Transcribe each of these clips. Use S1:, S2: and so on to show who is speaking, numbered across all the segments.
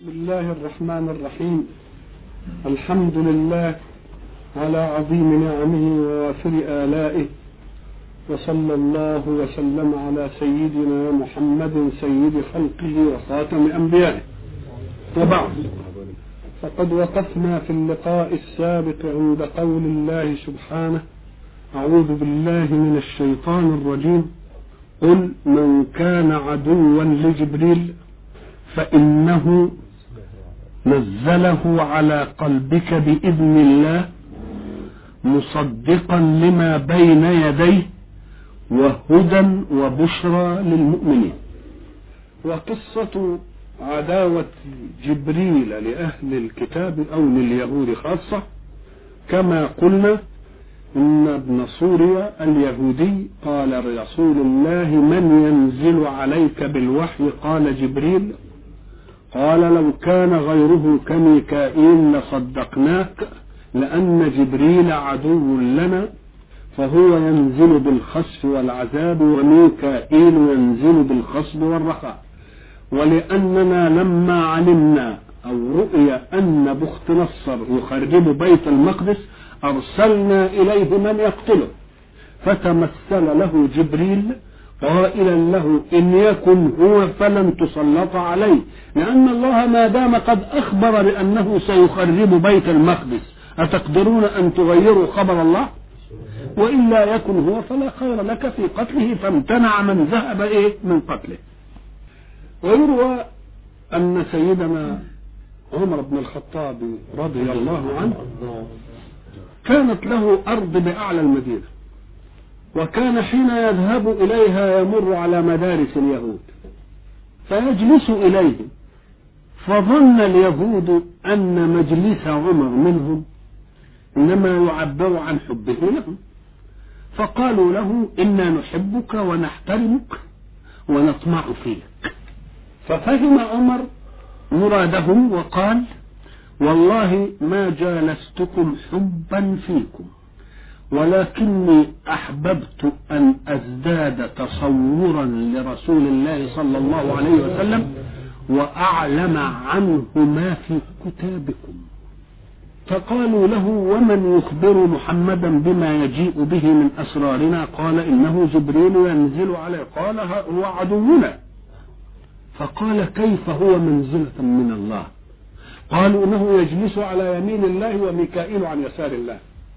S1: بسم الله الرحمن الرحيم. الحمد لله على عظيم نعمه ووافر آلائه، وصلى الله وسلم على سيدنا محمد سيد خلقه وخاتم أنبيائه. وبعد، فقد وقفنا في اللقاء السابق عند قول الله سبحانه: أعوذ بالله من الشيطان الرجيم. قل من كان عدوا لجبريل فإنه نزله على قلبك بإذن الله مصدقا لما بين يديه وهدى وبشرى للمؤمنين. وقصة عداوة جبريل لأهل الكتاب أو لليهود خاصة، كما قلنا إن ابن سوريا اليهودي قال لرسول الله: من ينزل عليك بالوحي؟ قال: جبريل. قال: لو كان غيره كميكائيل لصدقناك، لأن جبريل عدو لنا، فهو ينزل بالخسف والعذاب، وميكائيل ينزل بالخصب والرخاء. ولأننا لما علمنا أو رؤي أن بخت نصر يخرب بيت المقدس أرسلنا إليه من يقتله، فتمثل له جبريل قائلا له: إن يكن هو فلن تسلط عليه، لأن الله ما دام قد أخبر بأنه سيخرب بيت المقدس، أتقدرون أن تغيروا خبر الله؟ وإلا يكن هو فلا خير لك في قتله، فامتنع من ذهب من قتله. ويروى أن سيدنا عمر بن الخطاب رضي الله عنه كانت له أرض بأعلى المدينة، وكان حين يذهب إليها يمر على مدارس اليهود فيجلس إليهم، فظن اليهود أن مجلس عمر منهم إنما يعبر عن حبه لهم، فقالوا له: إنا نحبك ونحترمك ونطمع فيك. ففهم عمر مرادهم وقال: والله ما جالستكم حبا فيكم، ولكني أحببت أن أزداد تصورا لرسول الله صلى الله عليه وسلم وأعلم عنه ما في كتابكم. فقالوا له: ومن يخبر محمدا بما يجيء به من أسرارنا؟ قال: إنه جبريل ينزل عليه. قال: هو عدونا. فقال: كيف هو منزلة من الله؟ قالوا: إنه يجلس على يمين الله وميكائيل عن يسار الله.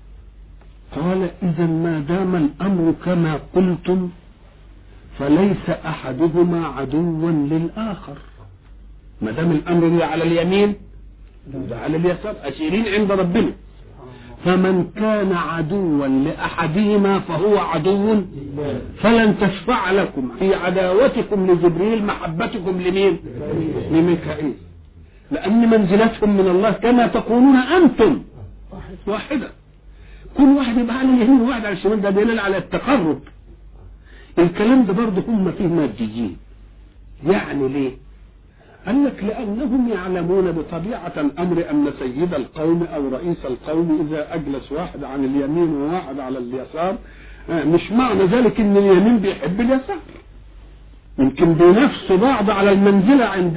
S1: قال: إذا ما دام الأمر كما قلتم فليس أحدهما عدوا للآخر. ما دام الأمر ده على اليمين ده على اليسار، أسيرين عند ربنا، فمن كان عدوا لأحدهما فهو عدو، فلن تشفع لكم في عداوتكم لجبريل محبتكم لمين؟ لميكائيل، لأن منزلتهم من الله كما تقولون أنتم واحدة. كل واحد يبقى على اليمين وواحد على الشمال، ده دليل على التقرب. الكلام ده برضه هم فيه ماديين. يعني ليه؟ قال لك: لأنهم يعلمون بطبيعة الأمر أن سيد القوم أو رئيس القوم إذا أجلس واحد عن اليمين وواحد على اليسار، مش معنى ذلك أن اليمين بيحب اليسار، يمكن بينافسوا بعض على المنزلة. عند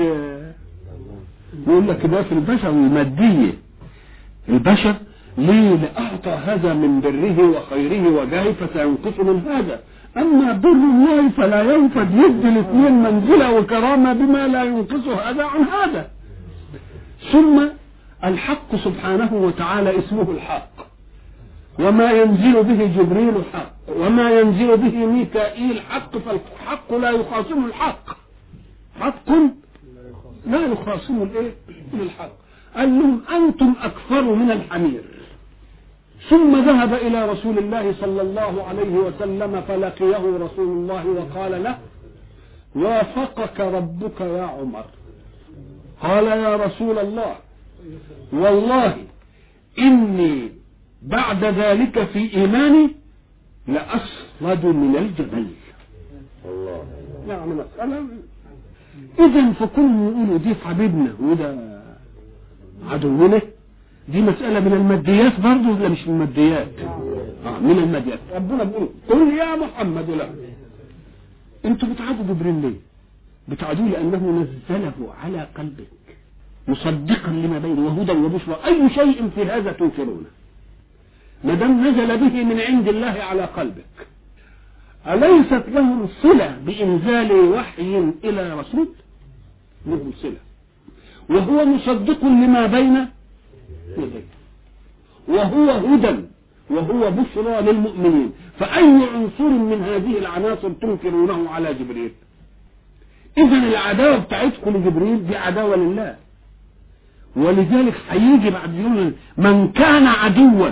S1: يقول لك ده في البشر المادية، البشر ليه؟ لأعطى هذا من بره وخيره وجاهه فسينقص من هذا، أما بر الله فلا ينفد، يدي الاثنين منزلة وكرامة بما لا ينقص هذا عن هذا. ثم الحق سبحانه وتعالى اسمه الحق، وما ينزل به جبريل حق، وما ينزل به ميكائيل حق، فالحق لا يخاصم الحق، حق لا يخاصم الحق. قال لهم: أنتم أكثر من الحمير. ثم ذهب إلى رسول الله صلى الله عليه وسلم فلقيه رسول الله وقال له: وافقك ربك يا عمر. قال: يا رسول الله، والله إني بعد ذلك في إيماني لأصلد من الجبل. الله، يعني مسألة. إذن فكل يقولوا دي حبيبنا وده عدونا، دي مسألة من الماديات برضه ولا مش من الماديات؟ من الماديات. ربنا بيقول: قل يا محمد له. انتوا بتعادوا جبريل ليه؟ بتعادوه لأنه نزله على قلبك. مصدقا لما بينه وهدى وبشرى، أي شيء في هذا تنكرونه ما دام نزل به من عند الله على قلبك؟ أليست لهم صلة بإنزال وحي إلى رسول؟ لهم صلة، وهو مصدق لما بين يديه، وهو هدى وهو بشرى للمؤمنين. فأي عنصر من هذه العناصر تنكرونه على جبريل؟ إذن العداوة بتاعتكم لجبريل دي عداوة لله. ولذلك هيجي بعد يقول من كان عدوا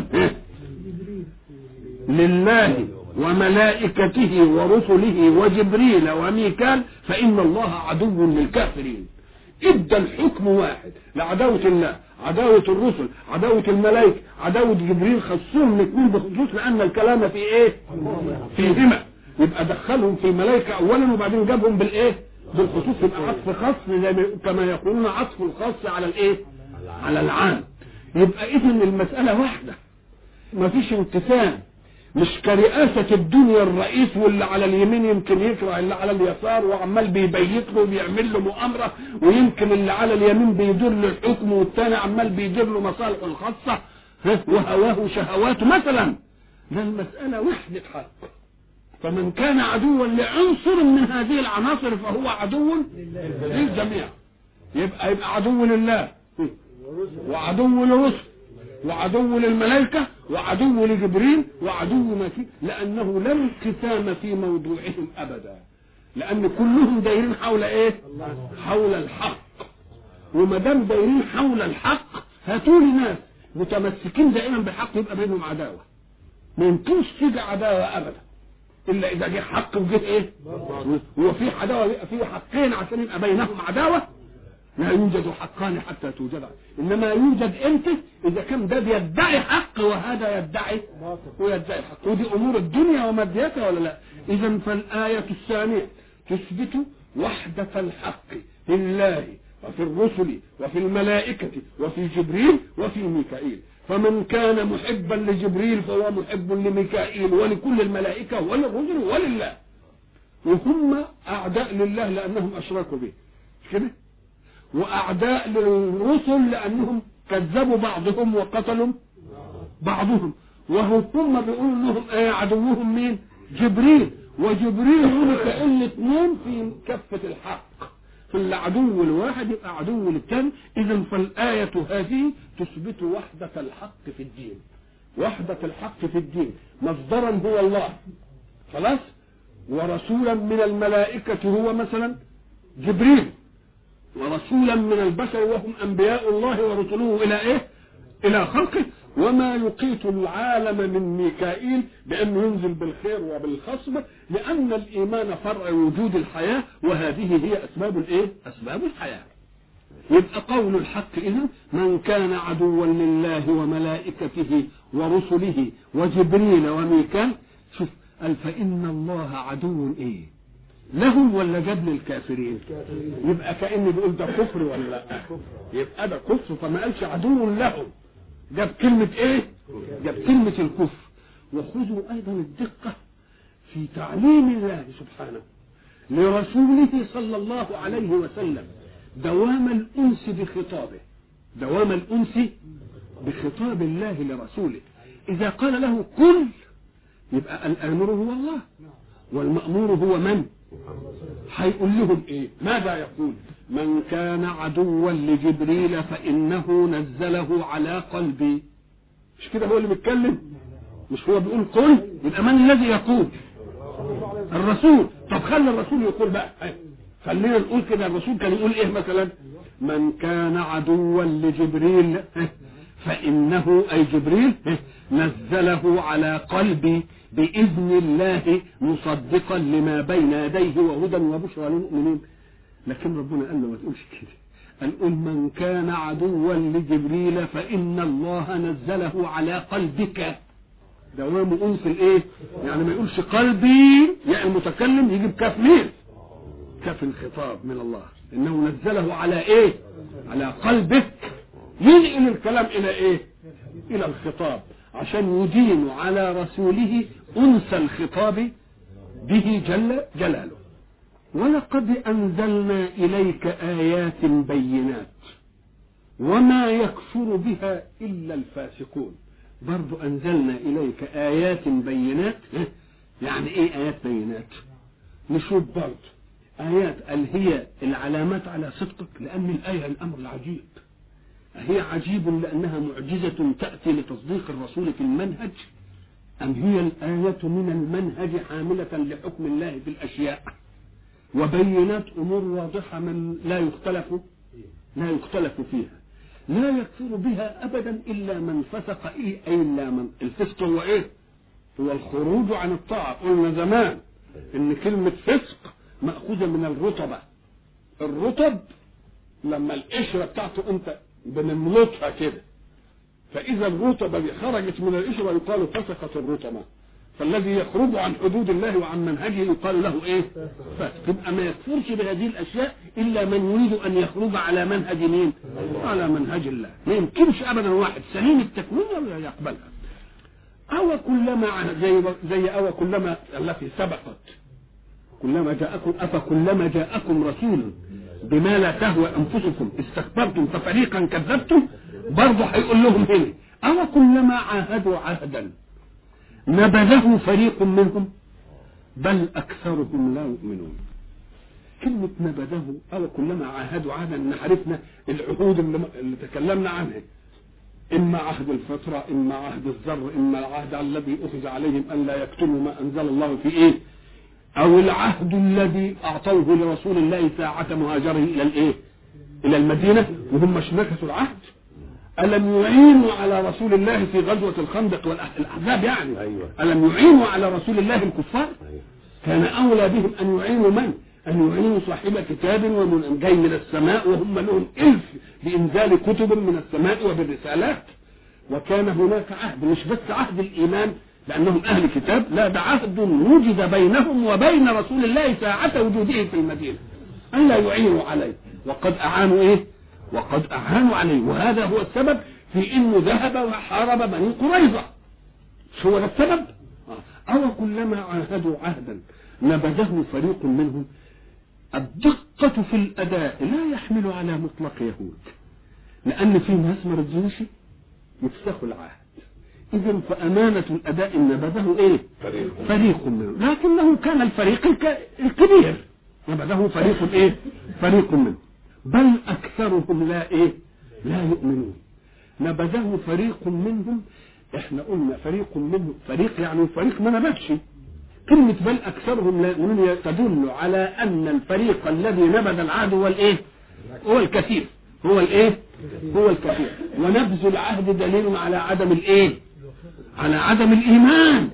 S1: لله وملائكته ورسله وجبريل وميكال فإن الله عدو للكافرين. ادى الحكم واحد لعداوة الله، عداوة الرسل، عداوة الملائكة، عداوة جبريل، خصهم الاثنين بخصوص لأن الكلام في ايه؟ فيهما. يبقى دخلهم في الملائكة أولا وبعدين جابهم بالايه؟ بالخصوص. يبقى عطف خاص كما يقولون عطف الخاص على الايه؟ على العام. يبقى إذن المسألة واحدة، ما فيش انقسام. مش كرئاسة الدنيا الرئيس واللي على اليمين يمكن يكره اللي على اليسار وعمال بيبيت له وبيعمل له مؤامرة، ويمكن اللي على اليمين بيدير له الحكم والتاني عمال بيدير له مصالحه الخاصة وهواه وشهواته مثلا. ده المسألة وحدة حق. فمن كان عدوا لعنصر من هذه العناصر فهو عدو للجميع. يبقى عدو لله وعدو للرسل وعدو للملائكة وعدو لجبريل وعدو ما فيه، لأنه لا انقسام في موضوعهم أبدا، لأن كلهم دايرين حول إيه؟ حول الحق. وما دام دايرين حول الحق هاتوا لي ناس متمسكين دائما بالحق يبقى بينهم عداوة. ما يمكنش تيجي عداوة أبدا إلا إذا جه حق وجه إيه؟ هو في عداوة في حقين عشان يبقى بينهم عداوة؟ لا يوجد حقان حتى توجد، انما يوجد امتى؟ اذا كان ده بيدعي حق وهذا يدعي ويدعي حق، ودي امور الدنيا ومادياتها ولا لا؟ اذا فالايه الثانيه تثبت وحده الحق في الله وفي الرسل وفي الملائكه وفي جبريل وفي ميكائيل. فمن كان محبا لجبريل فهو محب لميكائيل ولكل الملائكه وللرسل ولله، وهم اعداء لله لانهم اشركوا به، مش كده؟ واعداء للرسل لانهم كذبوا بعضهم وقتلوا بعضهم. وهم بيقولوا لهم عدوهم مين؟ جبريل. وجبريل وميكائيل الاثنين في كفة الحق، فالعدو الواحد يبقى عدو للثاني. اذا فالآية هذه تثبت وحدة الحق في الدين. وحدة الحق في الدين مصدرا هو الله خلاص، ورسولا من الملائكة هو مثلا جبريل، ورسولا من البشر وهم انبياء الله ورسله الى ايه؟ الى خلقه. وما يقيت العالم من ميكائيل بانه ينزل بالخير وبالخصب، لان الايمان فرع وجود الحياه، وهذه هي اسباب الايه؟ اسباب الحياه. يبقى قول الحق اذا من كان عدوا لله وملائكته ورسله وجبريل وميكال، شوف قال فان الله عدو ايه؟ لهم ولا جاب للكافرين؟ يبقى كأنه بيقول ده كفر ولا لا؟ يبقى ده كفر، فما قالش عدو لهم، جاب كلمة ايه؟ جاب كلمة الكفر. وخذوا ايضا الدقة في تعليم الله سبحانه لرسوله صلى الله عليه وسلم دوام الانس بخطابه، دوام الانس بخطاب الله لرسوله. اذا قال له كل يبقى الامر هو الله والمأمور هو من؟ هيقول لهم ايه؟ ماذا يقول؟ من كان عدوا لجبريل فإنه نزله على قلبي. مش كده هو اللي بيتكلم؟ مش هو بيقول قل؟ يبقى من الذي يقول؟ الرسول. طب خلي الرسول يقول بقى، خلينا نقول كده الرسول كان يقول ايه مثلا؟ من كان عدوا لجبريل فإنه أي جبريل نزله على قلبي بإذن الله مصدقا لما بين يديه وهدى وبشرى للمؤمنين. لكن ربنا قال له ما تقولش كده، قال قل من كان عدوا لجبريل فإن الله نزله على قلبك. دوام أنس الإيه؟ يعني ما يقولش قلبي، يعني المتكلم يجيب كاف مين؟ كاف الخطاب من الله، إنه نزله على إيه؟ على قلبك. ينقل الكلام إلى إيه؟ إلى الخطاب عشان يدين على رسوله أنس الخطاب به جل جلاله. ولقد أنزلنا إليك آيات بينات. وما يكفر بها إلا الفاسقون. برضو أنزلنا إليك آيات بينات. يعني إيه آيات بينات؟ نشوف برضو آيات اللي هي العلامات على صدقك، لأن الآية الأمر العجيب، هي عجيب لأنها معجزة تأتي لتصديق الرسول في المنهج، أم هي الآية من المنهج حاملة لحكم الله في الأشياء وبينات أمور واضحة من لا يختلف فيها، لا يكفر بها أبدا إلا من فسق. أي إلا من الفسق هو إيه؟ هو الخروج عن الطاعة. قلنا زمان إن كلمة فسق مأخوذة من الرطبة. الرطب لما القشرة بتاعته أنت بنملطها كده، فإذا الرطبة دي خرجت من القشرة يقال فسقت الرطبة، فالذي يخرج عن حدود الله وعن منهجه يقال له ايه؟ فاسق. يبقى ما يكفرش بهذه الاشياء الا من يريد ان يخرج على منهج مين؟ على منهج الله. ما يمكنش ابدا واحد سليم التكوين ولا يقبلها. او كلما زي او كلما التي سبقت، كلما جاءكم افكلما جاءكم رسول بما لا تهوى انفسكم استكبرتم ففريقا كذبتم، برضه هيقول لهم هنا او كلما عاهدوا عهدا نبذه فريق منهم بل أكثرهم لا يؤمنون. كلمة نبذه أو كلما عاهدوا عهدا، إن عرفنا العهود اللي تكلمنا عنها، إما عهد الفترة، إما عهد الذر، إما العهد الذي أخذ عليهم أن لا يكتموا ما أنزل الله في إيه، أو العهد الذي أعطوه لرسول الله ساعة مهاجره إلى الإيه، إلى المدينة وهم مش نكثوا العهد. ألم يعينوا على رسول الله في غزوة الخندق والأحزاب يعني؟ أيوة. ألم يعينوا على رسول الله الكفار؟ أيوة. كان أولى بهم أن يعينوا من؟ أن يعينوا صاحب كتاب ومن جاي من السماء وهم لهم إلف بإنزال كتب من السماء وبالرسالات. وكان هناك عهد، مش بس عهد الإيمان لأنهم أهل كتاب، لا، ده عهد وجد بينهم وبين رسول الله ساعة وجوده في المدينة أن لا يعينوا عليه، وقد أعانوا إيه؟ وقد أعانوا عليه. وهذا هو السبب في إنه ذهب وحارب بني قريظة. شو هو السبب؟ أو كلما عاهدوا عهدا نبذه فريق منهم. الدقة في الأداء لا يحمل على مطلق يهود، لأن في ناس ما رضيوش يفسخوا العهد، إذن فأمانة الأداء نبذه إيه؟ فريق منهم، لكنه كان الفريق الكبير نبذه فريق إيه؟ فريق منهم بل أكثرهم لا إيه؟ لا يؤمنون. نبذه فريق منهم، إحنا قلنا فريق منهم، فريق يعني فريق ما نبذش. كلمة بل أكثرهم لا يؤمنون تدل على أن الفريق الذي نبذ العهد هو الإيه؟ هو الكثير. هو الإيه؟ هو الكثير. ونبذ العهد دليل على عدم الإيه؟ على عدم الإيمان.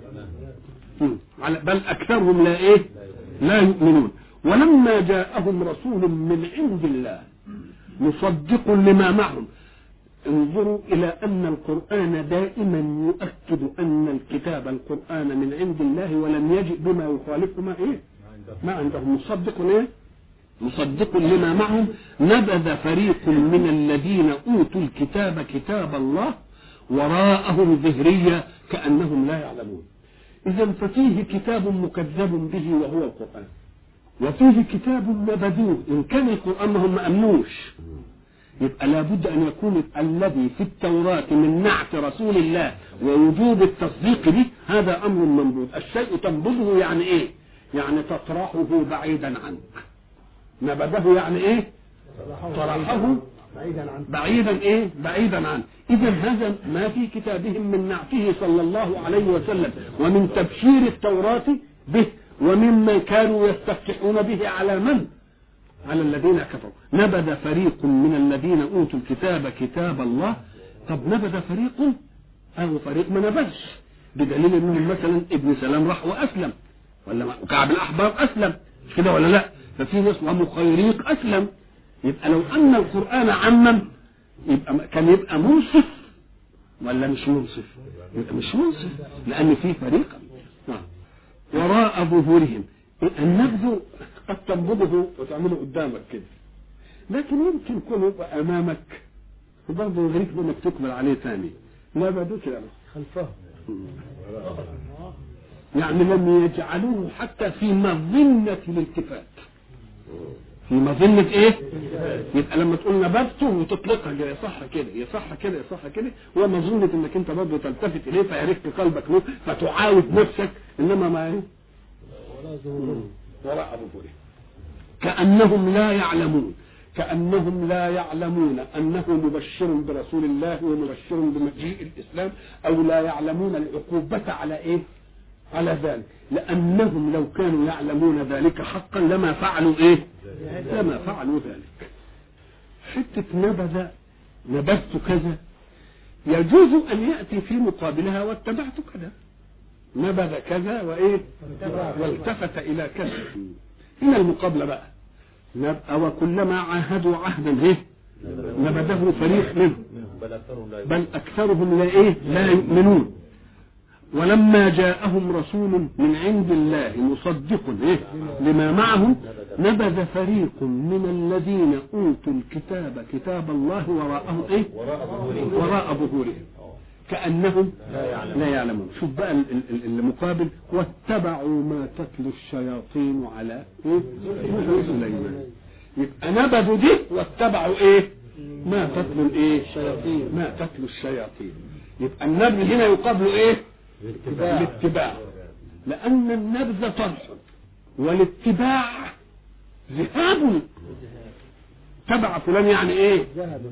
S1: بل أكثرهم لا إيه؟ لا يؤمنون. ولما جاءهم رسول من عند الله مصدق لما معهم. انظروا إلى أن القرآن دائما يؤكد أن الكتاب القرآن من عند الله ولم يجئ بما يخالفه ما عندهم. مصدق إيه؟ مصدق لما معهم. نبذ فريق من الذين أوتوا الكتاب كتاب الله وراءهم ظهريا كأنهم لا يعلمون. إذا ففيه كتاب مكذب به وهو القرآن، وفيه كتاب نبذوه. إن كان القرآن ما هم أمنوش، يبقى لابد أن يكون الذي في التوراة من نعت رسول الله ووجوب التصديق به هذا أمر منبوذ. الشيء تنبذه يعني إيه؟ يعني تطرحه بعيدا عنك. نبذه يعني إيه؟ طرحه بعيدا إيه؟ بعيدا عنه. إذا هذا ما في كتابهم من نعته صلى الله عليه وسلم ومن تبشير التوراة به، ومما كانوا يستفتحون به على من؟ على الذين كفروا. نبذ فريق من الذين أوتوا الكتاب كتاب الله. طب نبذ فريق أو فريق ما نبذش، بدليل أنهم مثلا ابن سلام راح وأسلم، ولا كعب الأحبار أسلم، مش كده ولا لا؟ ففي ناس ومخيريق أسلم. يبقى لو أن القرآن عمم كان يبقى منصف ولا مش منصف؟ يبقى مش منصف، لأن في فريق وراء ظهورهم. النبذ قد تنبذه وتعمله قدامك كده، لكن يمكن يكون يبقى أمامك وبرضه يغريك انك تقبل عليه ثاني. لا بدوك يعني خلفه، يعني لم يجعلوه حتى في مظنة الالتفات، في مظنة ايه؟ يبقى لما تقول نبذته وتطلقها كده يصح كده يصح كده يصح كده، ومظنة انك انت برضه تلتفت اليه فيعرفك قلبك له فتعاود نفسك، انما ما ايه؟ وراء ظهوره. كأنهم لا يعلمون، كأنهم لا يعلمون أنه مبشر برسول الله ومبشر بمجيء الإسلام، أو لا يعلمون العقوبة على إيه؟ على ذلك، لأنهم لو كانوا يعلمون ذلك حقا لما فعلوا إيه؟ لما فعلوا ذلك. حتة نبذت كذا يجوز أن يأتي في مقابلها واتبعت كذا، نبذ كذا وإيه؟ والتفت إلى كذا. هنا المقابلة بقى، وكلما عاهدوا عهدا إيه؟ نبذه فريق منهم بل أكثرهم لا إيه؟ لا يؤمنون. ولما جاءهم رسول من عند الله مصدق إيه؟ لما معهم نبذ فريق من الذين أوتوا الكتاب كتاب الله وراءه إيه؟ وراء ظهورهم كأنهم لا يعلمون. شوف بقى المقابل، واتبعوا ما تتلو الشياطين على إيه؟ سليمان. يبقى نبذوا دي واتبعوا إيه؟ ما تتلو الإيه؟ الشياطين، ما تتلو الشياطين. يبقى النبذ هنا يقابل إيه؟ الاتباع، لأن النبذ طرح والاتباع ذهاب. تبع فلان يعني ايه؟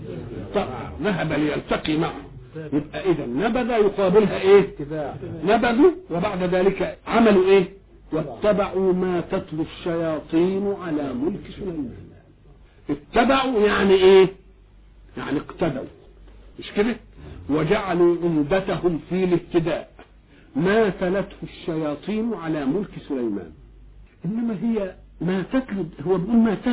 S1: ذهب ليلتقي معه. يبقى اذا نبذ يقابلها ايه؟ نبذوا وبعد ذلك عملوا ايه؟ واتبعوا ما تتلو الشياطين على ملك سليمان. اتبعوا يعني ايه؟ يعني اقتدوا، مش كده؟ وجعلوا عمدتهم في الابتداء ما تلته الشياطين على ملك سليمان. انما هي ما تتلو، هو بيقول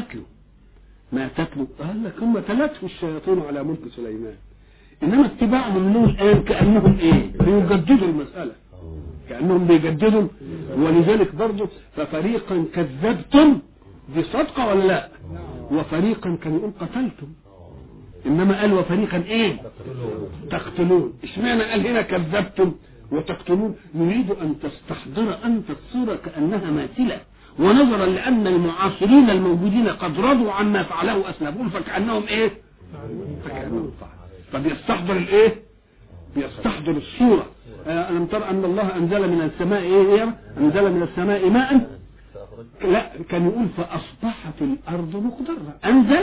S1: ما تتلو قال لك هم تلته الشياطين على ملك سليمان، انما اتباعهم له الان كانهم ايه؟ بيجددوا المساله، كانهم بيجددوا. ولذلك برضه ففريقا كذبتم، دي صدقه ولا لا؟ وفريقا كان يقول قتلتم، انما قال وفريقا ايه؟ تقتلون. اشمعنى قال هنا كذبتم وتقتلون؟ يريد ان تستحضر انت الصوره كانها ماثله، ونظرا لان المعاصرين الموجودين قد رضوا عما فعله اسلافهم فكانهم ايه؟ فكانهم فعلوا. فبيستحضر الايه؟ بيستحضر الصوره. الم ترى ان الله انزل من السماء ايه؟ انزل من السماء ماء. لا، كان يقول فاصبحت الارض مخضره. انزل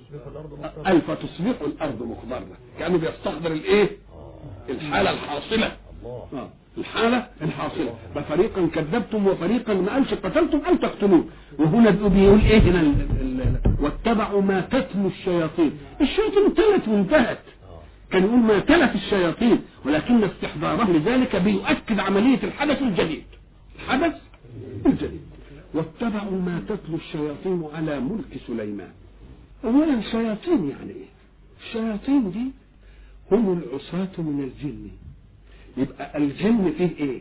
S1: فتصبح الارض مخضره، كانه بيستحضر الايه؟ الحاله الحاصله. الحالة الحاصلة. ففريقا كذبتم وفريقا ما قالش قتلتم أو تقتلون. وهنا بيقول ايه هنا؟ واتبعوا ما تتلو الشياطين. الشياطين تلت وانتهت، كان يقول ما تلت الشياطين، ولكن استحضاره لذلك بيؤكد عملية الحدث الجديد. الحدث الجديد. واتبعوا ما تتلو الشياطين على ملك سليمان. أولا شياطين يعني ايه؟ الشياطين دي هم العصاة من الجن. يبقى الجن فيه ايه؟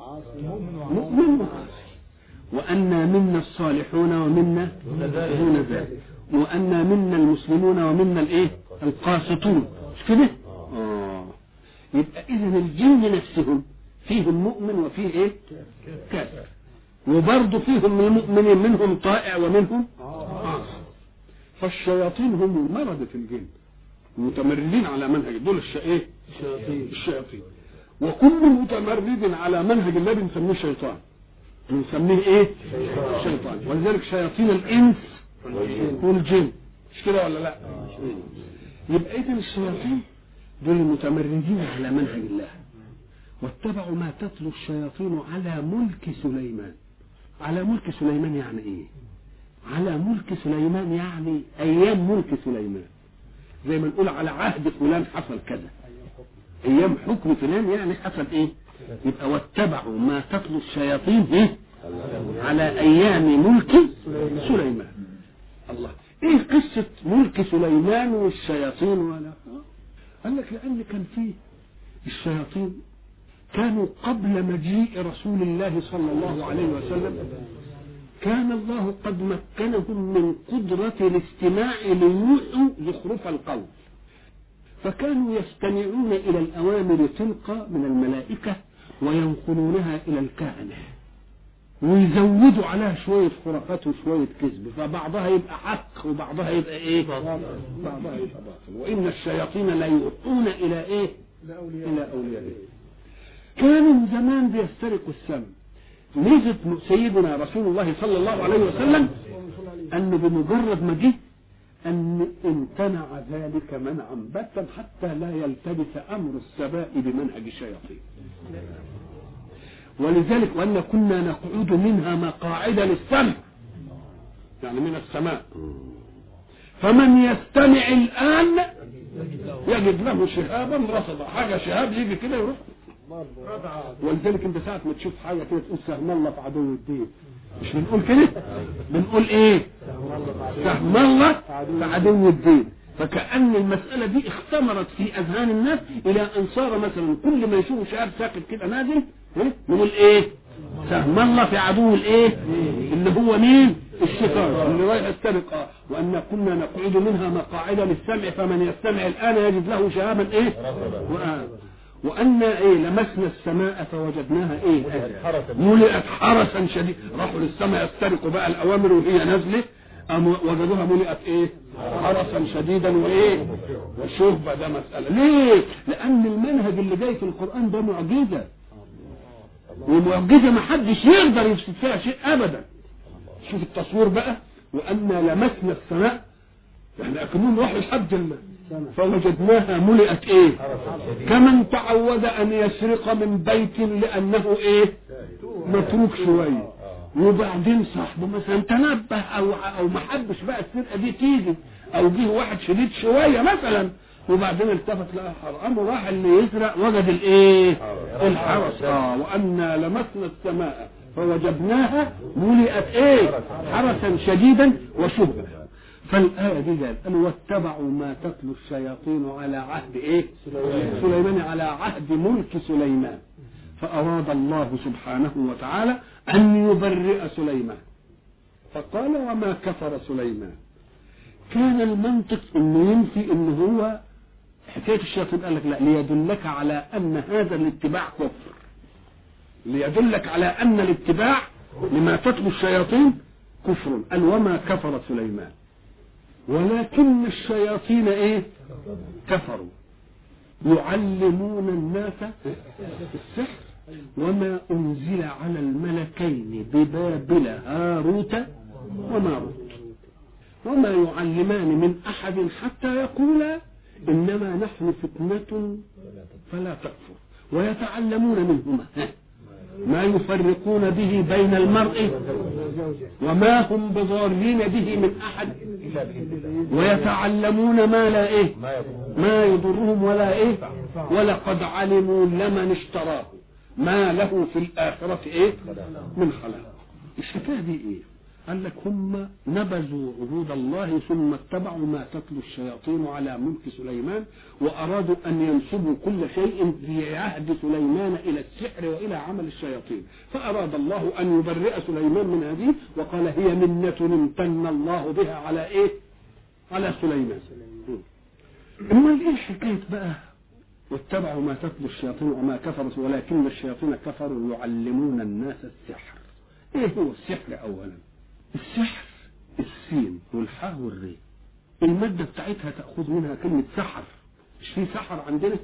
S1: مؤمن وعاصي. وأنا منا الصالحون ومنا دون ذلك، وأنا منا المسلمون ومنا الايه؟ القاسطون، مش كده؟ يبقى إذن الجن نفسهم فيهم مؤمن وفيه ايه؟ كافر. وبرضه فيهم المؤمنين منهم طائع ومنهم عاصي. فالشياطين هم مرضة الجن متمردين على منهج دول الشياطين. وكل متمرد على منهج الله بنسميه شيطان، بنسميه ايه؟ شيطان. ولذلك شياطين الانس والجن، مش كده ولا لا؟ يبقى اذا الشياطين دول المتمردين على منهج الله. واتبعوا ما تتلو الشياطين على ملك سليمان. على ملك سليمان يعني ايه؟ على ملك سليمان يعني ايام ملك سليمان، زي ما نقول على عهد فلان حصل كذا، ايام حكم فلان يعني حصل ايه؟ يبقى واتبعوا ما تتلو الشياطين ايه؟ على ايام ملك سليمان. الله، ايه قصة ملك سليمان والشياطين؟ ولا قال لك لان كان فيه الشياطين كانوا قبل مجيء رسول الله صلى الله عليه وسلم، كان الله قد مكنهم من قدرة الاستماع ليوحوا زخرف القول، فكانوا يستمعون إلى الأوامر تلقى من الملائكة وينقلونها إلى الكهنة. ويزودوا عليها شوية خرافات وشوية كذب، فبعضها يبقى حق وبعضها يبقى ايه؟ بعضها يبقى باطل. وإن الشياطين لا يوحون إلى ايه؟ إلى أوليائهم. كانوا زمان بيسترقوا السمع. ميزة سيدنا رسول الله صلى الله عليه وسلم أنه بمجرد ما جه أن امتنع ذلك منعا باتا حتى لا يلتبس أمر السماء بمنهج الشياطين. ولذلك وأن كنا نقعد منها مقاعد للسمع، يعني من السماء، فمن يستمع الآن يجد له شهابا رصدا. حاجة شهاب يجي كده يروح. ولذلك انت ساعة ما تشوف حاجة كده تقول سهم الله في عدو الدين، مش بنقول كده؟ بنقول ايه؟ سهم الله في عدو الدين. فكأن المسألة دي اختمرت في أذهان الناس إلى أن صار مثلا كل ما يشوفوا شهاب ساكت كده نازل نقول ايه؟ سهم الله في عدو الايه؟ اللي هو مين؟ الشيطان اللي رايح يسترق. وأن كنا نقعد منها مقاعد للسمع فمن يستمع الآن يجد له شهابا ايه؟ وأن ايه؟ لمسنا السماء فوجدناها ايه؟ ملئت حرسا شديد. راحوا للسماء يسترقوا بقى الأوامر وهي نازله، وجدوها ملئت ايه؟ حرسا شديدا وايه؟ وشهبة. ده مسألة ليه؟ لأن المنهج اللي جاي في القرآن ده معجزة، ومعجزة ما حدش يقدر يفسد فيها شيء أبدا. شوف التصوير بقى. وأن لمسنا السماء، احنا أكنون راحوا لحد الله فوجدناها ملئت ايه؟ كمن تعود أن يسرق من بيت لأنه ايه؟ متروك شوية، وبعدين صاحبه مثلا تنبه او ما حبش بقى السرقه دي تيجي، او جه واحد شديد شويه مثلا وبعدين التفت لقى حرام وراح اللي يسرق وجد الايه؟ الحرس. وأنا لمسنا السماء فوجدناها ملئت ايه؟ حرسا شديدا وشهبا. فالآية دي قال واتبعوا ما تتلو الشياطين على عهد ايه؟ سليمان، على عهد ملك سليمان. فأراد الله سبحانه وتعالى أن يبرئ سليمان فقال وما كفر سليمان. كان المنطق انه ينفي انه هو حكاية الشياطين. قال لك لا، ليدلك على أن هذا الاتباع كفر، ليدلك على أن الاتباع لما تتلو الشياطين كفر. قال وما كفر سليمان ولكن الشياطين ايه؟ كفروا يعلمون الناس السحر وما أنزل على الملكين ببابل هاروت وماروت وما يعلمان من أحد حتى يقولا إنما نحن فتنة فلا تكفر ويتعلمون منهما ما يفرقون به بين المرء وما هم بضارين به من أحد ويتعلمون ما لا إيه؟ ما يضرهم ولا إيه؟ ولقد علموا لمن اشتراه ما له في الآخرة ايه؟ من خلاق. الشكاية دي ايه؟ قال لك هم نبذوا عهود الله ثم اتبعوا ما تتلو الشياطين على ملك سليمان، وأرادوا أن ينسبوا كل شيء في عهد سليمان إلى السحر وإلى عمل الشياطين. فأراد الله أن يبرئ سليمان من هذه وقال هي منة امتن الله بها على ايه؟ على سليمان. امال ايه الحكاية بقى؟ واتبعوا ما تتلو الشياطين وما كفروا ولكن الشياطين كفروا يعلمون الناس السحر. ايه هو السحر؟ اولا السحر السين والحاء والري، المادة بتاعتها تأخذ منها كلمة سحر. مش في سحر عندنا؟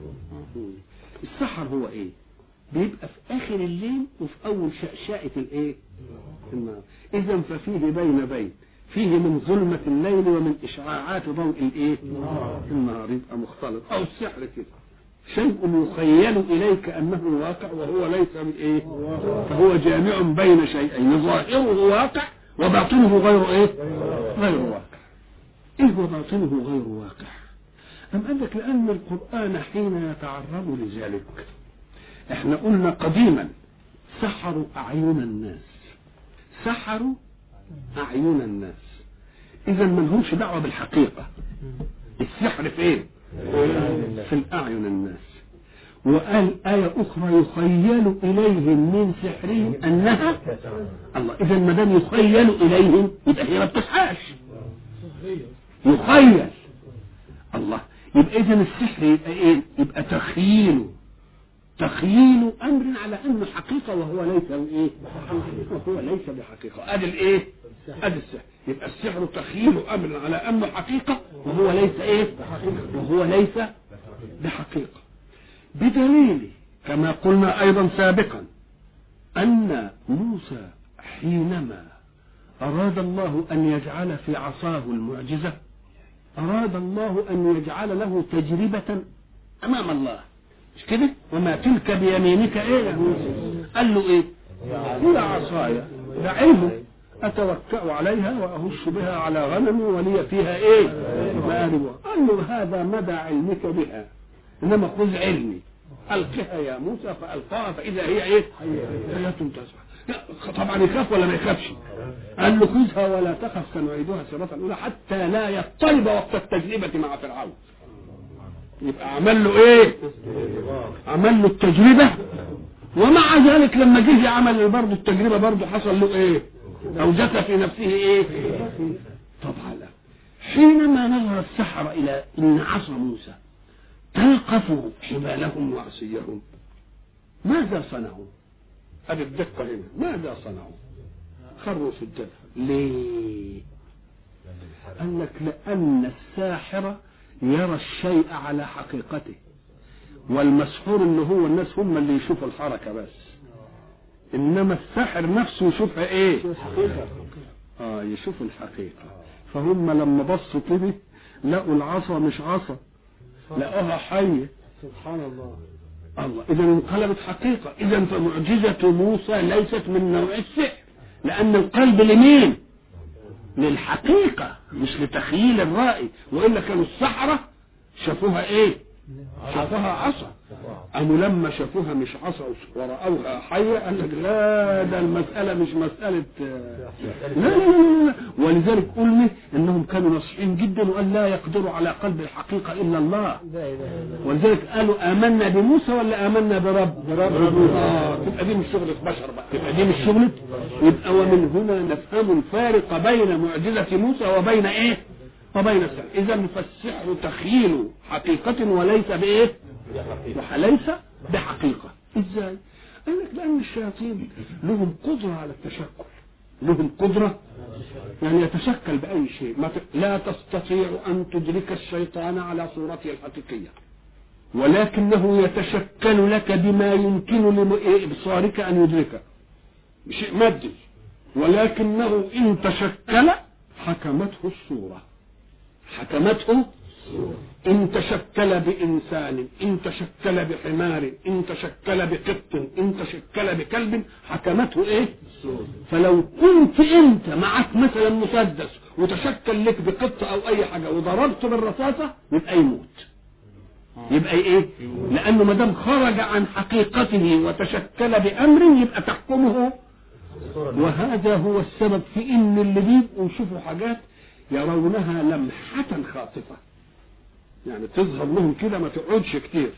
S1: السحر هو ايه؟ بيبقى في اخر الليل وفي اول شقشقة الايه؟ النهار. اذا ففيه بين فيه من ظلمة الليل ومن اشعاعات ضوء الايه؟ النهار. يبقى مختلط. او السحر كده شيء يخيل اليك انه واقع وهو ليس بالايه؟ فهو جامع بين شيئين ظاهره واقع وباطنه غير ايه؟ غير واقع. ايه هو باطنه غير واقع؟ ام قال لك لان القرآن حين يتعرض لذلك احنا قلنا قديما سحروا اعين الناس، سحروا اعين الناس. اذا ما لهمش دعوه بالحقيقه. السحر في ايه؟ في الاعين الناس. وقال آية أخرى يخيل إليهم من سحرهم أنها الله. إذا ما دام يخيل إليهم يبقى هي ما بتصحاش، يخيل الله. يبقى إذا السحر يبقى إيه؟ يبقى تخييله تخييل امر على انه حقيقه وهو ليس ايه؟ وهو ليس بحقيقه. ادي الايه؟ ادي السحر. يبقى السحر تخييل امر على انه حقيقه وهو ليس ايه؟ وهو ليس بحقيقه. بدليل كما قلنا ايضا سابقا ان موسى حينما اراد الله ان يجعل في عصاه المعجزه اراد الله ان يجعل له تجربه امام الله، مش كده؟ وما تلك بيمينك ايه يا موسى؟ قال له ايه؟ هي عصايا، ده علمه، اتوكأ عليها واهش بها على غنمي ولي فيها ايه؟ مآرب. قال له هذا مدى علمك بها، انما خذ علمي القها يا موسى. فالقاها فاذا هي ايه؟ حية تسعى. طبعا يخاف ولا ما يخافش؟ قال له خذها ولا تخف سنعيدها سيرة الاولى حتى لا يضطرب وقت التجربة مع فرعون. يبقى عمل له ايه؟ عمل له التجربة، ومع ذلك لما جه عمل برضه التجربة برضه حصل له ايه؟ اوجس في نفسه ايه؟ طبعا لا. حينما نظر السحرة الى ان عصا موسى تلقف حبالهم وعصيهم ماذا صنعوا؟ ادي الدقة هنا، ماذا صنعوا؟ خروا سجدا. ليه؟ قال لك لان الساحر يرى الشيء على حقيقته، والمسحور اللي هو الناس هم اللي يشوفوا الحركة بس، انما الساحر نفسه يشوفها ايه؟ يشوف الحقيقة. فهم لما بصوا كده لقوا العصا مش عصا، لقوها حية. سبحان الله. الله اذا انقلبت حقيقة. اذا فمعجزة موسى ليست من نوع السحر، لان القلب لمين؟ للحقيقة مش لتخييل الرأي. وإلا كانوا السحرة شافوها ايه؟ شافوها عصا. قاموا لما شافوها مش عصا ورأوها حية قال لك لا، ده المسألة مش مسألة لا. ولذلك قلنا انهم كانوا ناصحين جدا وقال لا يقدروا على قلب الحقيقة الا الله. ولذلك قالوا آمنا بموسى ولا آمنا برب؟ تبقى دي مش شغلة بشر بقى، تبقى دي مش شغلة. يبقى ومن هنا نفهم الفارق بين معجزة موسى وبين ايه؟ وبين السحر. اذا فالسحر تخيل حقيقة وليس بايه؟ وليس بحقيقة. ازاي؟ قال لك لان الشياطين لهم قدرة على التشكل، لهم قدرة يعني يتشكل بأي شيء. لا تستطيع أن تدرك الشيطان على صورته الحقيقية، ولكنه يتشكل لك بما يمكن لإبصارك أن يدركه، شيء مادي، ولكنه إن تشكل حكمته الصورة، حكمته إن تشكل بإنسان، إن تشكل بحمار، إن تشكل بقط، إن تشكل بكلب، حكمته إيه؟ فلو كنت أنت معك مثلا مسدس وتشكل لك بقط أو أي حاجة وضربته بالرصاصة يبقى يموت. يبقى إيه؟ لأنه ما دام خرج عن حقيقته وتشكل بأمر يبقى تحكمه. وهذا هو السبب في إن اللي بيبقوا يشوفوا حاجات يرونها لمحة خاطفة، يعني تظهر لهم كده ما تقعدش كتير.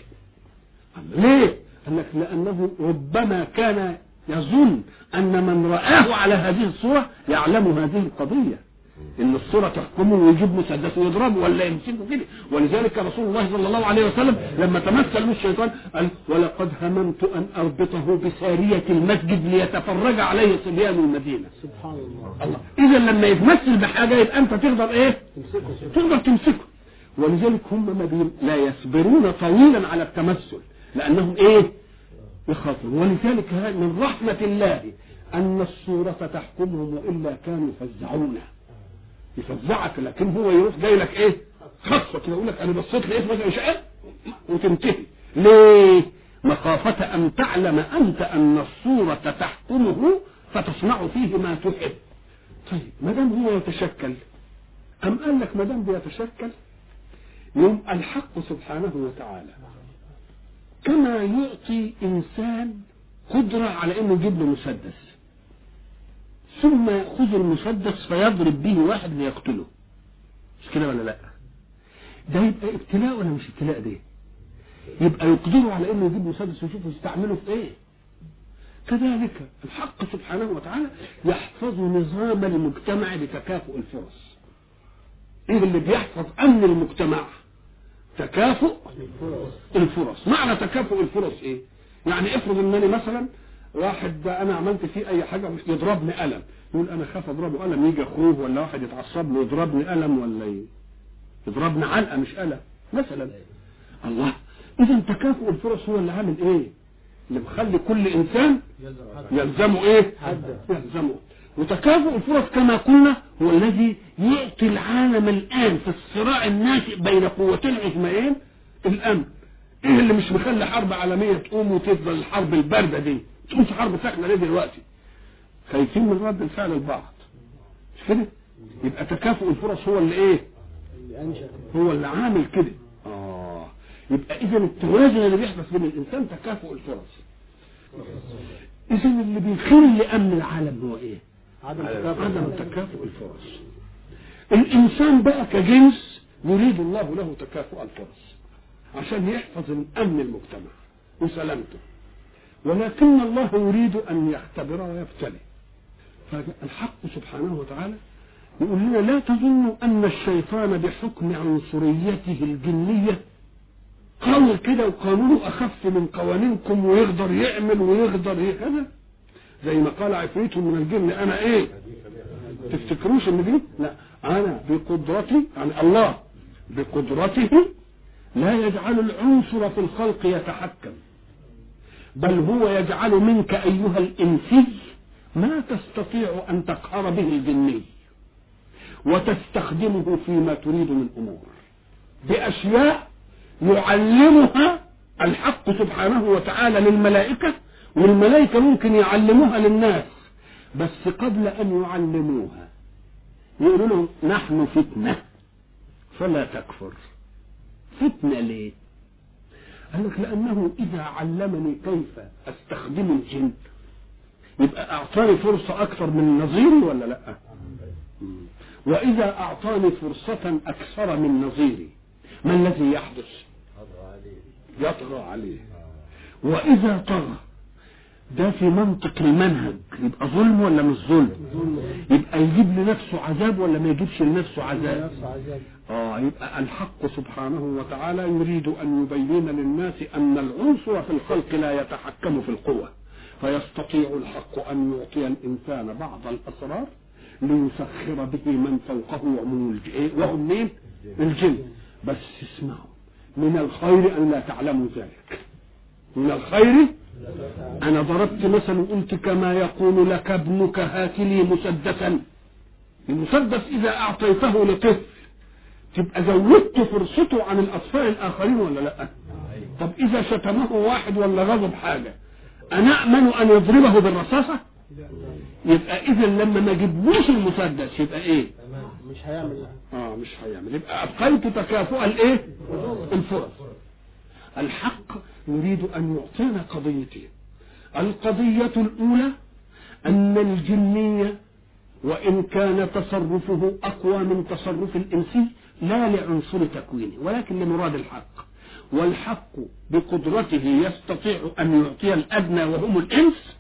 S1: ليه؟ قال لك لأنه ربما كان يظن أن من رآه على هذه الصورة يعلم هذه القضية، إن الصورة تحكمه ويجيب مسدس ويضربه ولا يمسكه كده. ولذلك رسول الله صلى الله عليه وسلم لما تمثل له الشيطان قال ولقد هممت أن أربطه بسارية المسجد ليتفرج عليه صبيان المدينة. سبحان الله. إذا لما يتمثل بحاجة يبقى أنت تقدر إيه؟ تقدر تمسكه. ولذلك هم لا يصبرون طويلا على التمثل لأنهم إيه؟ يخافون. ولذلك من رحمة الله أن الصورة تحكمهم، وإلا كانوا يفزعونه، يفزعك. لكن هو يروح جاي لك ايه؟ خطفك يقول لك انا بصيت لقيت مثلا شيء وتنتهي. ليه؟ مخافة ان تعلم انت ان الصورة تحكمه فتصنع فيه ما تحب. طيب ما دام هو يتشكل، ام قال لك ما دام بيتشكل يوم الحق سبحانه وتعالى كما يعطي انسان قدرة على انه يجيب له مسدس ثم يأخذ المسدس فيضرب به واحد ليقتله، مش كده ولا لا؟ ده يبقى ابتلاء ولا مش ابتلاء؟ ده يبقى يقدروا على انه يجيب مسدس ويشوفوا يستعمله في ايه. كذلك الحق سبحانه وتعالى يحفظ نظام المجتمع بتكافؤ الفرص. ايه اللي بيحفظ امن المجتمع؟ تكافؤ الفرص. معنى تكافؤ الفرص ايه؟ يعني افرض انني مثلا واحد انا عملت فيه اي حاجه يضربني قلم، يقول انا خاف اضربه قلم يجي اخوه ولا واحد يتعصب له يضربني قلم ولا يضربني علقه مش قلم مثلا. الله، اذا تكافؤ الفرص هو اللي عامل ايه؟ اللي مخلي كل انسان يلزمه ايه؟ يلزمه. وتكافؤ الفرص كما قلنا هو الذي يعطي العالم الان في الصراع الناشئ بين قوتين عظميين الامن. ايه اللي مش مخلي حرب عالميه تقوم وتفضل الحرب البارده دي تقوم في حرب ساخنه ليه دلوقتي؟ خايفين من رد الفعل البعض، مش كده؟ يبقى تكافؤ الفرص هو اللي ايه؟ هو اللي عامل كده. يبقى اذا التوازن اللي بيحدث بين الانسان تكافؤ الفرص. اذا اللي بيخل امن العالم هو ايه؟ عدم تكافؤ الفرص. الانسان بقى كجنس يريد الله له تكافؤ الفرص عشان يحفظ الامن المجتمع وسلامته، ولكن الله يريد ان يختبر ويبتلي. فالحق سبحانه وتعالى يقول لنا لا تظنوا ان الشيطان بحكم عنصريته الجنيه قوي كده وقانونه اخف من قوانينكم ويقدر يعمل ويقدر هذا زي ما قال عفريت من الجن انا ايه؟ تفتكروش ان دي؟ لا، انا بقدرتي، يعني الله بقدرته لا يجعل العنصر في الخلق يتحكم، بل هو يجعل منك ايها الانسي ما تستطيع ان تقهر به الجني وتستخدمه فيما تريد من امور باشياء يعلمها الحق سبحانه وتعالى للملائكة، والملائكة ممكن يعلموها للناس، بس قبل ان يعلموها يقولوا لهم نحن فتنة فلا تكفر. فتنة ليه؟ قال لك لانه اذا علمني كيف استخدم الجن يبقى اعطاني فرصة اكثر من نظيري ولا لا؟ واذا اعطاني فرصة اكثر من نظيري ما الذي يحدث؟ يطغى عليه. واذا طغى ده في منطق المنهج يبقى ظلم ولا مش ظلم؟ يبقى يجيب لنفسه عذاب ولا ما يجيبش لنفسه عذاب؟ يبقى الحق سبحانه وتعالى يريد ان يبين للناس ان العنصر في الخلق لا يتحكم في القوة، فيستطيع الحق ان يعطي الانسان بعض الاسرار ليسخر به من فوقه وهم مين؟ الجن. بس اسمعوا، من الخير ان لا تعلموا ذلك. من الخير انا ضربت مثلا وقلت كما يقول لك ابنك هات لي مسدسا. المسدس اذا اعطيته لطفل تبقى زودت فرصته عن الاطفال الاخرين ولا لا؟ طب اذا شتمه واحد ولا غضب حاجه انا امن ان يضربه بالرصاصه؟ يبقى اذا لما ما جبناش المسدس يبقى ايه؟
S2: مش هيعمل.
S1: مش هيعمل. يبقى ابقيت تكافؤ الايه؟ الفرص. الحق يريد ان يعطينا قضيتين. القضية الاولى ان الجنية وان كان تصرفه اقوى من تصرف الانسي لا لعنصر تكوينه ولكن لمراد الحق، والحق بقدرته يستطيع ان يعطي الادنى وهم الانس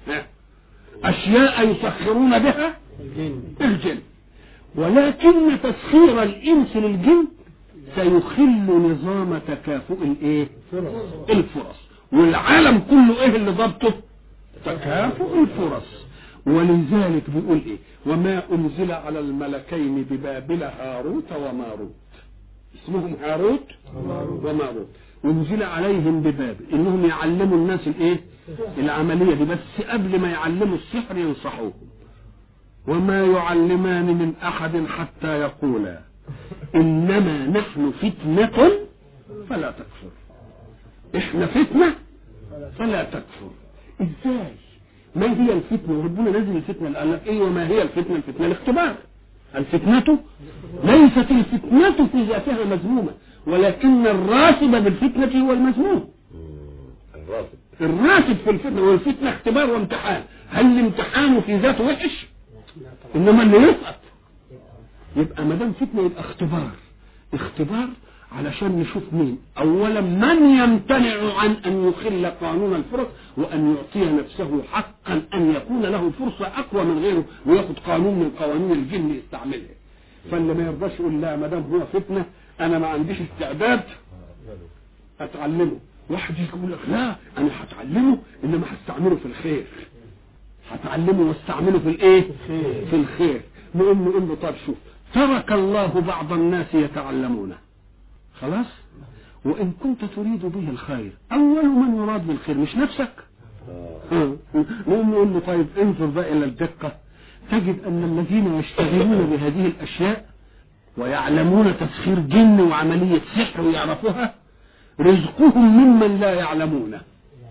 S1: اشياء يسخرون بها الجن، ولكن تسخير الانس للجن سيخل نظام تكافؤ الايه؟ الفرص. والعالم كله ايه اللي ضبطه؟ تكافؤ الفرص. ولذلك بيقول ايه؟ وما انزل على الملكين ببابل هاروت وماروت، اسمهم هاروت وماروت، انزل عليهم ببابل انهم يعلموا الناس الايه؟ العملية دي، بس قبل ما يعلموا السحر ينصحوهم. وما يعلمان من احد حتى يقولا انما نحن فتنة فلا تكفر. احنا فتنة فلا تكفر. ازاي؟ ما هي الفتنة؟ وربنا نزل الفتنة قال لك ايه؟ وما هي الفتنة؟ الفتنة الاختبار. الفتنة ليست الفتنة في ذاتها مذمومة، ولكن الراتب بالفتنة هو المذموم. الراتب في الفتنة، والفتنة اختبار وامتحان. هل الامتحان في ذاته وحش؟ انما اللي يسقط. يبقى ما دام فتنة يبقى اختبار علشان نشوف مين اولا من يمتنع عن ان يخل قانون الفرص وان يعطي نفسه حقا ان يكون له فرصة اقوى من غيره وياخد قانون من قوانين الجن يستعملها. فاللي ما يرضاش يقول لا ما دام هو فتنة انا ما عنديش استعداد اتعلمه. واحد يقول لك لا انا هتعلمه انما هستعمله في الخير، هتعلمه واستعمله في الايه؟ في الخير. نقوم نقول له طب شوف، ترك الله بعض الناس يتعلمونه خلاص، وان كنت تريد به الخير اول من يراد بالخير مش نفسك. نقوم نقول له طيب انظر بقى الى الدقة، تجد ان الذين يشتغلون بهذه الاشياء ويعلمون تسخير جن وعملية سحر ويعرفوها رزقهم ممن لا يعلمونه.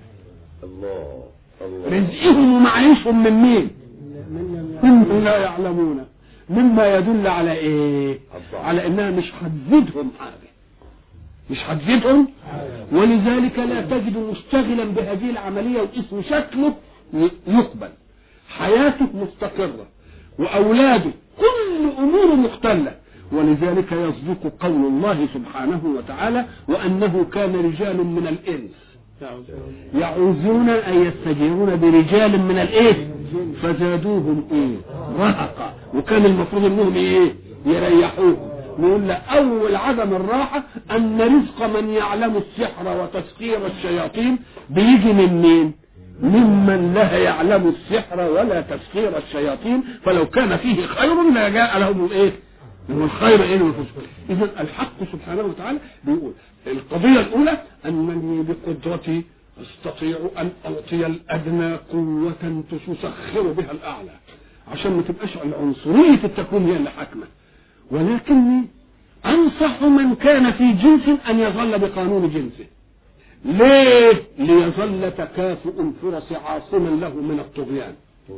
S2: الله
S1: رزقهم ومعيشهم من مين؟ ممن لا يعلمونه، مما يدل على ايه؟ على انها مش هتزيدهم حاجة، مش هتزيدهم. ولذلك لا تجد مشتغلا بهذه العملية واسم شكله يقبل، حياته مستقرة واولاده كل اموره مختلة. ولذلك يصدق قول الله سبحانه وتعالى وانه كان رجال من الانس يعوذون أن يستجيرون برجال من الايه فزادوهم ايه رهقا، وكان المفروض انهم ايه يريحوهم. نقول له اول عدم الراحة ان رزق من يعلم السحر وتسخير الشياطين بيجي من مين؟ ممن لا يعلم السحر ولا تسخير الشياطين، فلو كان فيه خير لجاء لهم الايه والخير ايه المفروض. اذا الحق سبحانه وتعالى بيقول القضية الاولى انني بقدرتي استطيع ان اعطي الادنى قوة تسخر بها الاعلى، عشان ما تبقاش عنصرية التكوين هي اللي حاكمة. ولكني انصح من كان في جنس ان يظل بقانون جنسه. ليه؟ ليظل تكافؤ الفرص عاصما له من الطغيان،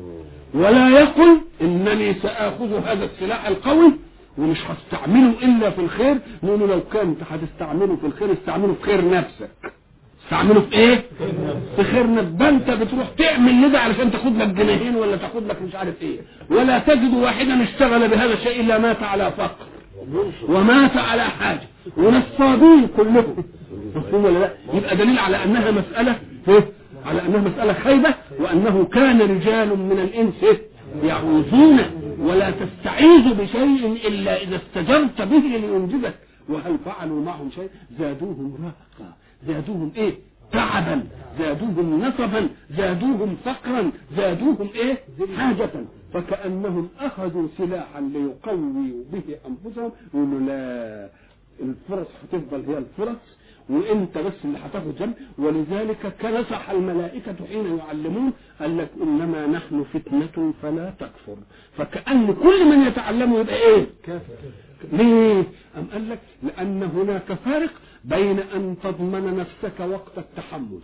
S1: ولا يقل انني ساخذ هذا السلاح القوي ومش هستعمله الا في الخير. نقول لو كنت هتستعمله في الخير استعمله في خير نفسك. استعمله في ايه؟ في خير نفسك. انت بتروح تعمل لده علشان تاخد لك جنيهين ولا تاخد لك مش عارف ايه. ولا تجد واحدا اشتغل بهذا الشيء الا مات على فقر ومات على حاجه، ونصابين كلهم. مفهوم ولا لا؟ يبقى دليل على انها مساله على انها مساله خيبه، وانه كان رجال من الانس يعوذون ولا تستعيذ بشيء الا اذا استجرت به لينجزك. وهل فعلوا معهم شيء؟ زادوهم رهقا، زادوهم ايه؟ تعبا، زادوهم نصبا، زادوهم فقرا، زادوهم ايه؟ حاجة. فكأنهم اخذوا سلاحا ليقويوا به انفسهم. يقولوا لا، الفرص هتفضل هي الفرص وانت بس اللي هتاخد جنب. ولذلك كنصح الملائكة حين يعلمون قال لك انما نحن فتنة فلا تكفر. فكأن كل من يتعلمه يبقى ايه؟ كافر. ليه؟ أم قال لك لأن هناك فارق بين أن تضمن نفسك وقت التحمل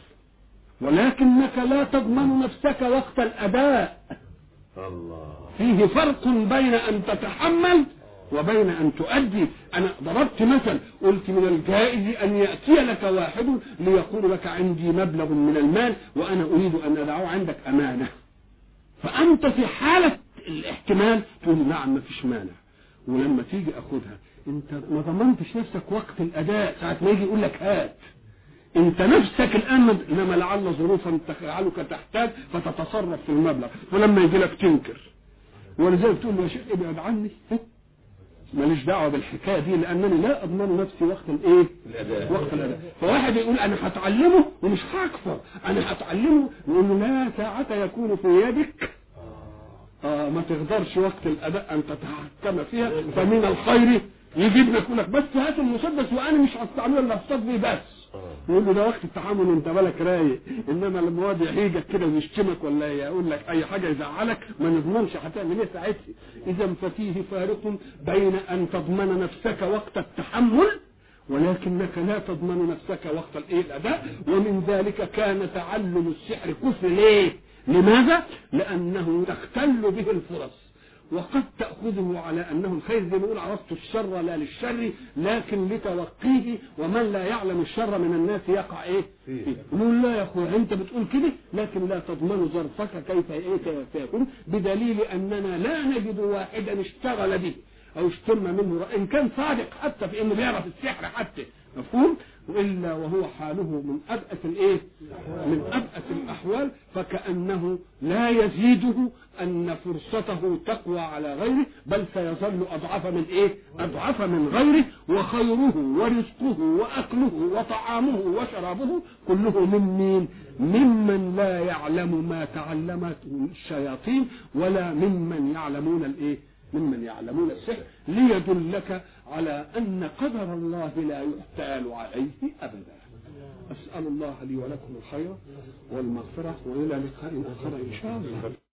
S1: ولكنك لا تضمن نفسك وقت الأداء.
S2: الله.
S1: فيه فرق بين أن تتحمل وبين أن تؤدي. أنا ضربت مثل قلت من الجائز أن يأتي لك واحد ليقول لك عندي مبلغ من المال وأنا أريد أن أدعه عندك أمانة، فأنت في حالة الاحتمال تقول نعم ما فيش مانع، ولما تيجي أخذها أنت ما ضمنتش نفسك وقت الأداء. ساعة ما يجي يقول لك هات أنت نفسك الآن، إنما لعل ظروفا تجعلك تحتاج فتتصرف في المبلغ، فلما يجي لك تنكر. ولذلك تقول له يا شيخ ابعد عني، ماليش دعوه بالحكايه دي لانني لا اضمن نفسي وقت الايه؟ الاداء. وقت الاداء. فواحد يقول انا هتعلمه ومش هكفر، انا هتعلمه، يقول له لا، ساعة يكون في يدك ما تقدرش وقت الاداء ان تتحكم فيها، فمن الخير يجيب لك يقول لك بس هات المسدس وانا مش هستعمله الا اصطاد بيه بس. يقول له ده وقت التحمل انت بالك رايق، انما لما واد يحيجك كده ويشتمك ولا يقول لك اي حاجه يزعلك ما نضمنش هتعمل ايه ساعتها. اذا ففيه فارق بين ان تضمن نفسك وقت التحمل ولكنك لا تضمن نفسك وقت الايه الاداء. ومن ذلك كان تعلم السحر كفر. ليه؟ لماذا؟ لانه تختل به الفرص وقد تأخذه على أنه الخير، زي ما نقول عرفت الشر لا للشر لكن لتوقيه، ومن لا يعلم الشر من الناس يقع ايه فيه. نقول لا يا اخويا انت بتقول كده لكن لا تضمن ظرفك كيف يكون، بدليل أننا لا نجد واحدا اشتغل به او اشتم منه ان كان صادق حتى في انه بيعرف السحر حتى. مفهوم؟ إلا وهو حاله من أبأس الإيه؟ من أبأس الأحوال، فكأنه لا يزيده أن فرصته تقوى على غيره، بل سيظل أضعف من إيه؟ أضعف من غيره، وخيره ورزقه وأكله وطعامه وشرابه كله من مين؟ ممن لا يعلم ما تعلمته الشياطين، ولا ممن يعلمون الإيه؟ ممن يعلمون السحر، ليدلك على أن قدر الله لا يحتال عليه أبدا. أسأل الله لي ولكم الخير والمغفرة، وإلى لقاء آخر إن شاء الله.